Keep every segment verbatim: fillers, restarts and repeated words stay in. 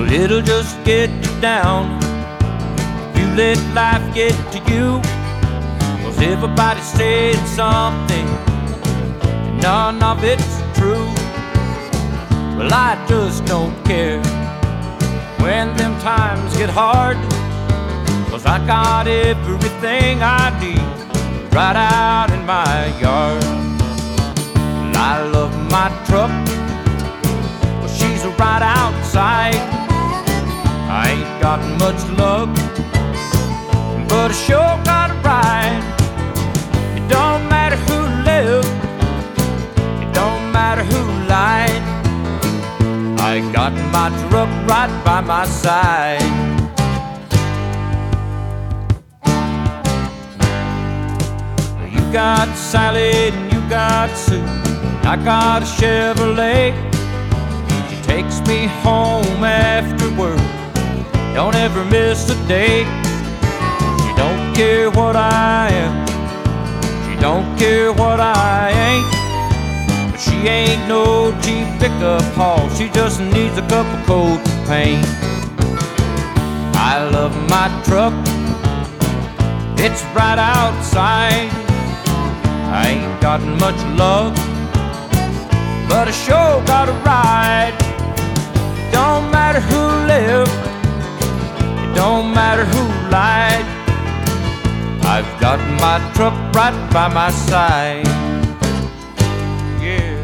Well, it'll just get you down if you let life get to you. 'Cause everybody's saying something and none of it's true. Well, I just don't care when them times get hard, 'cause I got everything I need right out in my yard. Well, I love my truck, well, she's right outside. I ain't got much luck, but I sure got a ride. It don't matter who lived, it don't matter who lied, I got my truck right by my side. You got Sally and you got Sue, I got a Chevrolet. She takes me home after work, don't ever miss a day. She don't care what I am, she don't care what I ain't. But she ain't no cheap pickup haul, she just needs a couple coats of paint. I love my truck, it's right outside. I ain't got much luck, but I sure got a ride. Don't matter who lived, it don't matter who lied, I've got my truck right by my side. Yeah.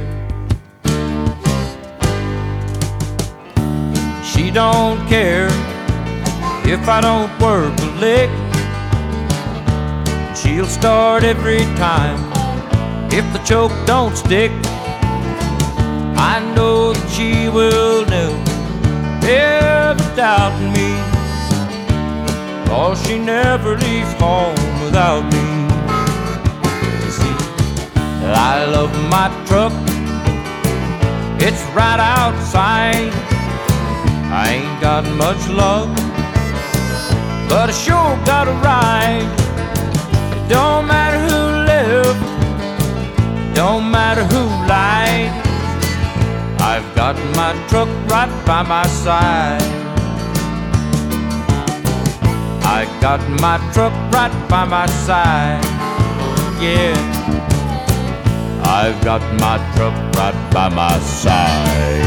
She don't care if I don't work a lick, she'll start every time if the choke don't stick. I know that she will never, ever doubt me, 'cause she never leaves home without me. You see, I love my truck, it's right outside. I ain't got much luck, but I sure got a ride. It don't matter who lived, don't matter who lied, I've got my truck right by my side. I got my truck right by my side. Yeah, I've got my truck right by my side.